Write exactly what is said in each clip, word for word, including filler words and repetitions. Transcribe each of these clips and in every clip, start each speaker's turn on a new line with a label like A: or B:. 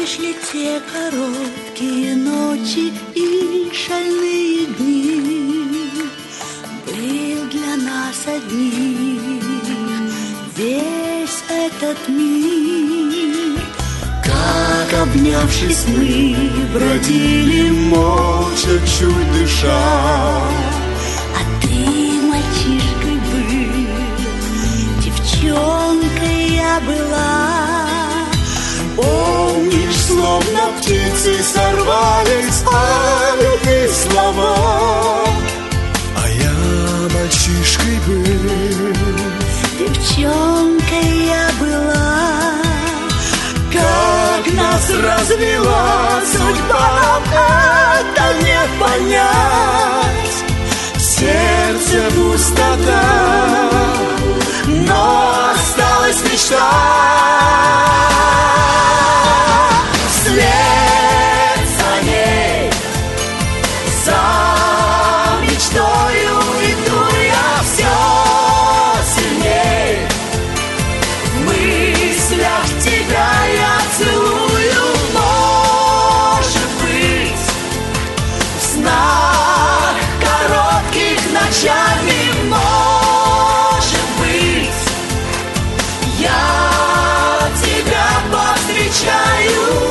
A: Помнишь ли те короткие ночи и шальные дни? Был для нас одних весь этот мир. Как, обнявшись, мы бродили молча, чуть дыша. А ты мальчишкой был, девчонкой я была. Помнишь, словно птицы сорвались о любви слова.
B: А я мальчишкой был,
A: девчонкой я была. Как нас развела судьба, нам это не понять. В сердце пустота, но осталась мечта. Вслед за ней, за мечтою иду я все сильней. В мыслях тебя я целую, может быть, в снах коротких ночами, может быть, я тебя повстречаю.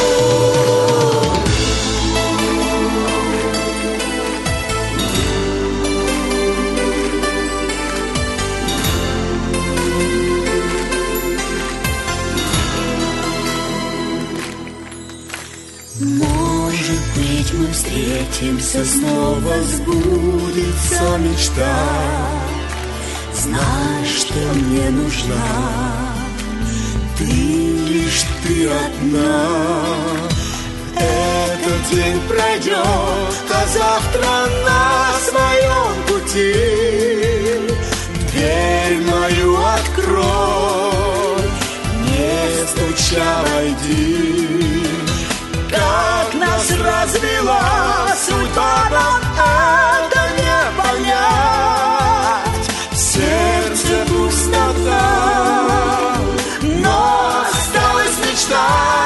A: Может быть, мы встретимся снова, сбудется мечта. Знай, что мне нужна ты, лишь ты одна. Этот день пройдет, а завтра на своем пути дверь мою открой, не стуча войди. Как нас развела судьба, нам это не понять. В сердце пустота, но осталась мечта.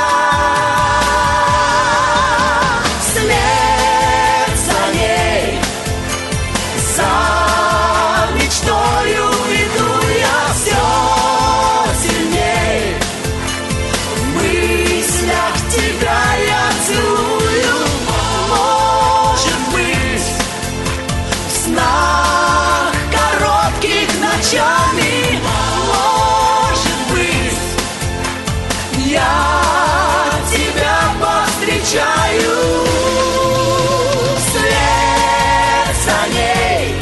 A: Вслед за ней, за мечтою иду я все сильней. В мыслях тебя я целую, может быть, в снах коротких ночами, может быть, я тебя повстречаю. Вслед за ней,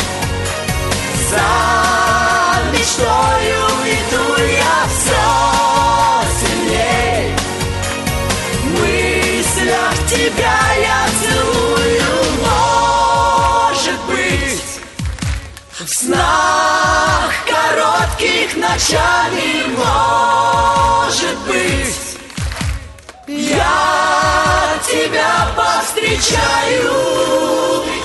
A: за мечтою иду я все сильней. В мыслях тебя я целую, может быть, в снах коротких ночами, может быть, я тебя повстречаю.